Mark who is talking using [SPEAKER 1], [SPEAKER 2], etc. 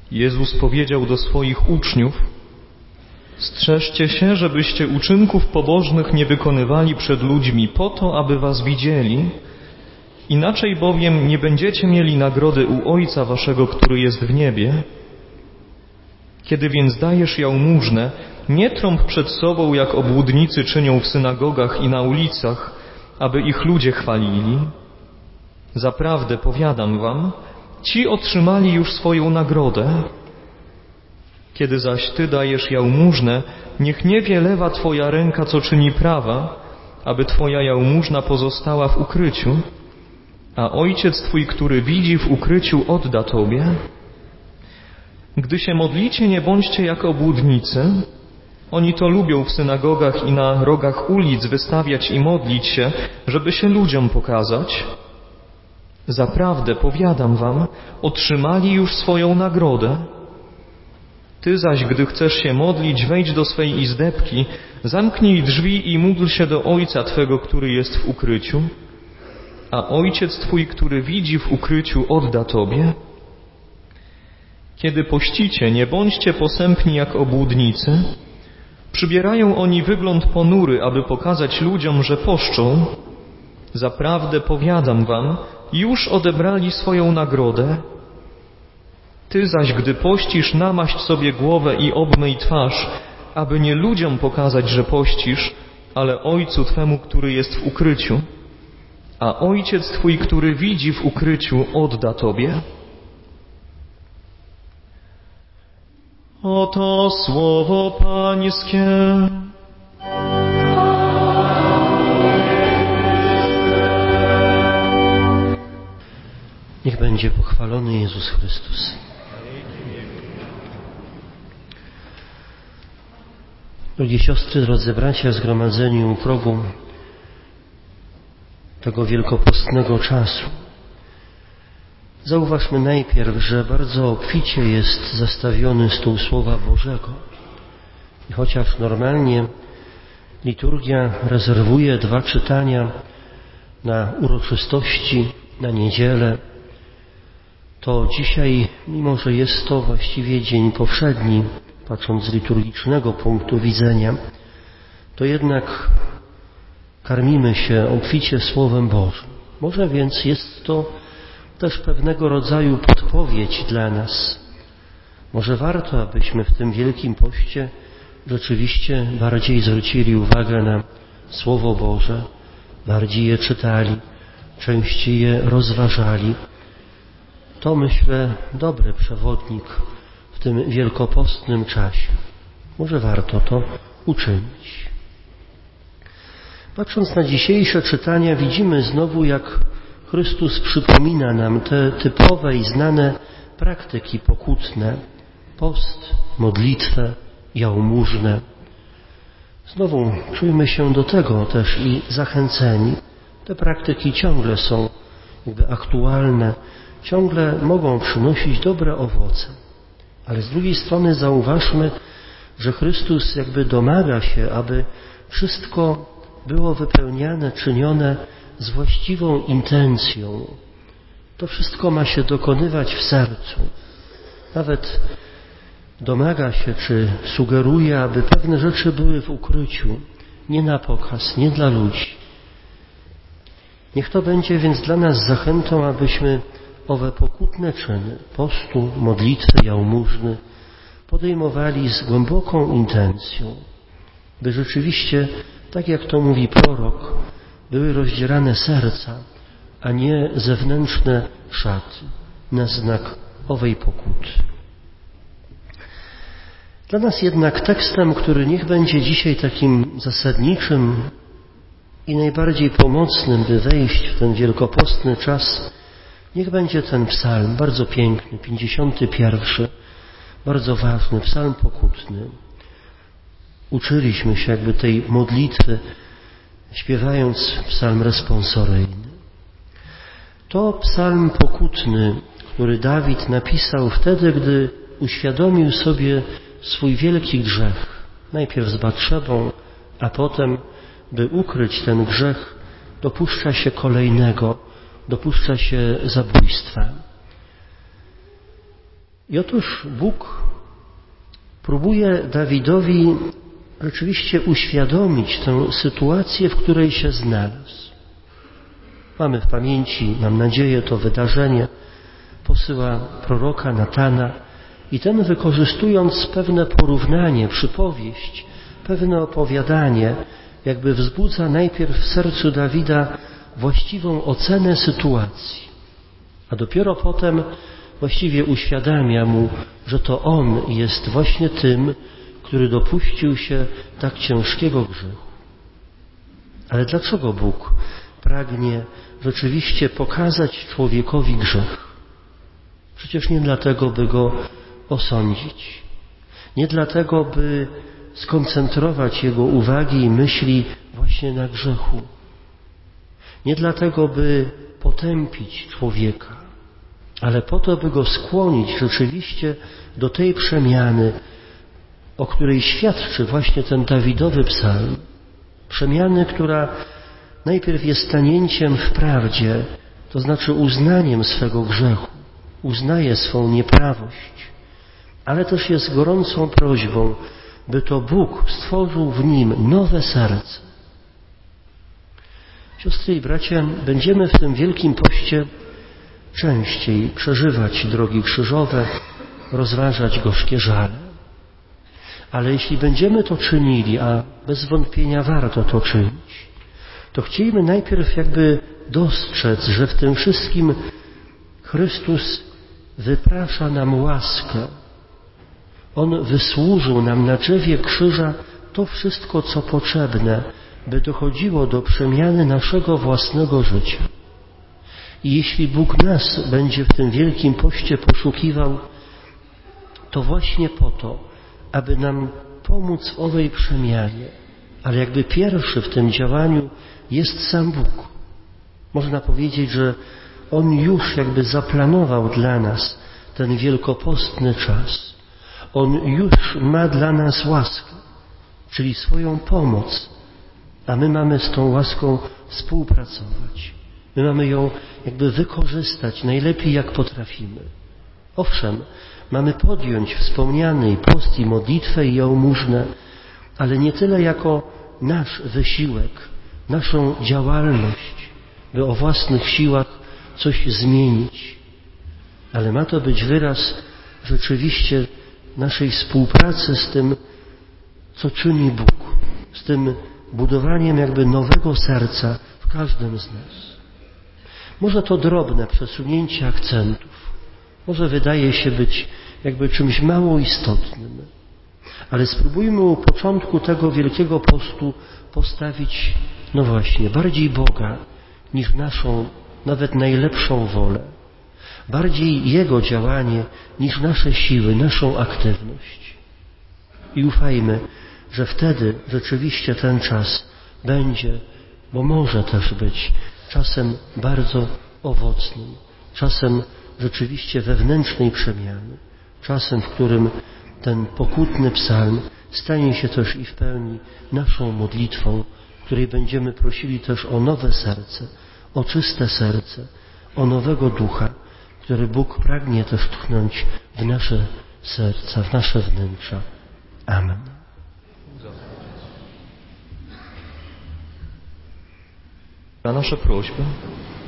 [SPEAKER 1] Jezus powiedział do swoich uczniów: strzeżcie się, żebyście uczynków pobożnych nie wykonywali przed ludźmi po to, aby was widzieli. Inaczej bowiem nie będziecie mieli nagrody u Ojca waszego, który jest w niebie. Kiedy więc dajesz jałmużnę, nie trąb przed sobą, jak obłudnicy czynią w synagogach i na ulicach, aby ich ludzie chwalili. Zaprawdę powiadam wam, ci otrzymali już swoją nagrodę. Kiedy zaś ty dajesz jałmużnę, niech nie wie lewa twoja ręka, co czyni prawa, aby twoja jałmużna pozostała w ukryciu, a Ojciec twój, który widzi w ukryciu, odda tobie. Gdy się modlicie, nie bądźcie jak obłudnicy. Oni to lubią w synagogach i na rogach ulic wystawiać i modlić się, żeby się ludziom pokazać. Zaprawdę powiadam wam, otrzymali już swoją nagrodę. Ty zaś, gdy chcesz się modlić, wejdź do swej izdebki, zamknij drzwi i módl się do Ojca twego, który jest w ukryciu, a Ojciec twój, który widzi w ukryciu, odda tobie. Kiedy pościcie, nie bądźcie posępni jak obłudnicy. Przybierają oni wygląd ponury, aby pokazać ludziom, że poszczą. Zaprawdę powiadam wam, już odebrali swoją nagrodę. Ty zaś, gdy pościsz, namaść sobie głowę i obmyj twarz, aby nie ludziom pokazać, że pościsz, ale Ojcu twemu, który jest w ukryciu. A Ojciec twój, który widzi w ukryciu, odda tobie. Oto słowo Pańskie.
[SPEAKER 2] Niech będzie pochwalony Jezus Chrystus. Drogie siostry, drodzy bracia, zgromadzeni u progu tego wielkopostnego czasu, zauważmy najpierw, że bardzo obficie jest zastawiony stół Słowa Bożego. I chociaż normalnie liturgia rezerwuje 2 czytania na uroczystości, na niedzielę, to dzisiaj, mimo że jest to właściwie dzień powszedni, patrząc z liturgicznego punktu widzenia, to jednak karmimy się obficie Słowem Bożym. Może więc jest to też pewnego rodzaju podpowiedź dla nas. Może warto, abyśmy w tym Wielkim Poście rzeczywiście bardziej zwrócili uwagę na Słowo Boże, bardziej je czytali, częściej je rozważali. To, myślę, dobry przewodnik w tym wielkopostnym czasie. Może warto to uczynić. Patrząc na dzisiejsze czytania, widzimy znowu, jak Chrystus przypomina nam te typowe i znane praktyki pokutne: post, modlitwę, jałmużnę. Znowu czujmy się do tego też i zachęceni. Te praktyki ciągle są aktualne, ciągle mogą przynosić dobre owoce. Ale z drugiej strony zauważmy, że Chrystus domaga się, aby wszystko było wypełniane, czynione z właściwą intencją. To wszystko ma się dokonywać w sercu. Nawet domaga się, czy sugeruje, aby pewne rzeczy były w ukryciu, nie na pokaz, nie dla ludzi. Niech to będzie więc dla nas zachętą, abyśmy owe pokutne czyny postu, modlitwy, jałmużny podejmowali z głęboką intencją, by rzeczywiście, tak jak to mówi prorok, były rozdzierane serca, a nie zewnętrzne szaty, na znak owej pokuty. Dla nas jednak tekstem, który niech będzie dzisiaj takim zasadniczym i najbardziej pomocnym, by wejść w ten wielkopostny czas, niech będzie ten psalm, bardzo piękny, 51, bardzo ważny, psalm pokutny. Uczyliśmy się tej modlitwy, śpiewając psalm responsoryjny. To psalm pokutny, który Dawid napisał wtedy, gdy uświadomił sobie swój wielki grzech. Najpierw z Batszebą, a potem, by ukryć ten grzech, dopuszcza się kolejnego, dopuszcza się zabójstwa. I otóż Bóg próbuje Dawidowi rzeczywiście uświadomić tę sytuację, w której się znalazł. Mamy w pamięci, mam nadzieję, to wydarzenie. Posyła proroka Natana i ten, wykorzystując pewne porównanie, przypowieść, pewne opowiadanie, jakby wzbudza najpierw w sercu Dawida właściwą ocenę sytuacji, a dopiero potem właściwie uświadamia mu, że to on jest właśnie tym, który dopuścił się tak ciężkiego grzechu. Ale dlaczego Bóg pragnie rzeczywiście pokazać człowiekowi grzech? Przecież nie dlatego, by go osądzić. Nie dlatego, by skoncentrować jego uwagi i myśli właśnie na grzechu. Nie dlatego, by potępić człowieka, ale po to, by go skłonić rzeczywiście do tej przemiany, o której świadczy właśnie ten Dawidowy psalm. Przemiany, która najpierw jest stanięciem w prawdzie, to znaczy uznaniem swego grzechu, uznaje swą nieprawość, ale też jest gorącą prośbą, by to Bóg stworzył w nim nowe serce. Siostry i bracia, będziemy w tym Wielkim Poście częściej przeżywać drogi krzyżowe, rozważać gorzkie żale. Ale jeśli będziemy to czynili, a bez wątpienia warto to czynić, to chcielibyśmy najpierw jakby dostrzec, że w tym wszystkim Chrystus wyprasza nam łaskę. On wysłużył nam na drzewie krzyża to wszystko, co potrzebne, by dochodziło do przemiany naszego własnego życia. I jeśli Bóg nas będzie w tym Wielkim Poście poszukiwał, to właśnie po to, aby nam pomóc w owej przemianie. Ale jakby pierwszy w tym działaniu jest sam Bóg. Można powiedzieć, że On już jakby zaplanował dla nas ten wielkopostny czas. On już ma dla nas łaskę, czyli swoją pomoc, a my mamy z tą łaską współpracować. My mamy ją jakby wykorzystać najlepiej, jak potrafimy. Owszem, mamy podjąć wspomniany post i modlitwę i jałmużnę, ale nie tyle jako nasz wysiłek, naszą działalność, by o własnych siłach coś zmienić, ale ma to być wyraz rzeczywiście naszej współpracy z tym, co czyni Bóg, z tym budowaniem jakby nowego serca w każdym z nas. Może to drobne przesunięcie akcentów, może wydaje się być jakby czymś mało istotnym, ale spróbujmy u początku tego Wielkiego Postu postawić, no właśnie, bardziej Boga niż naszą, nawet najlepszą wolę. Bardziej Jego działanie niż nasze siły, naszą aktywność. I ufajmy, że wtedy rzeczywiście ten czas będzie, bo może też być czasem bardzo owocnym, czasem rzeczywiście wewnętrznej przemiany, czasem, w którym ten pokutny psalm stanie się też i w pełni naszą modlitwą, w której będziemy prosili też o nowe serce, o czyste serce, o nowego ducha, który Bóg pragnie też tchnąć w nasze serca, w nasze wnętrza. Amen.
[SPEAKER 1] Na nasze prośby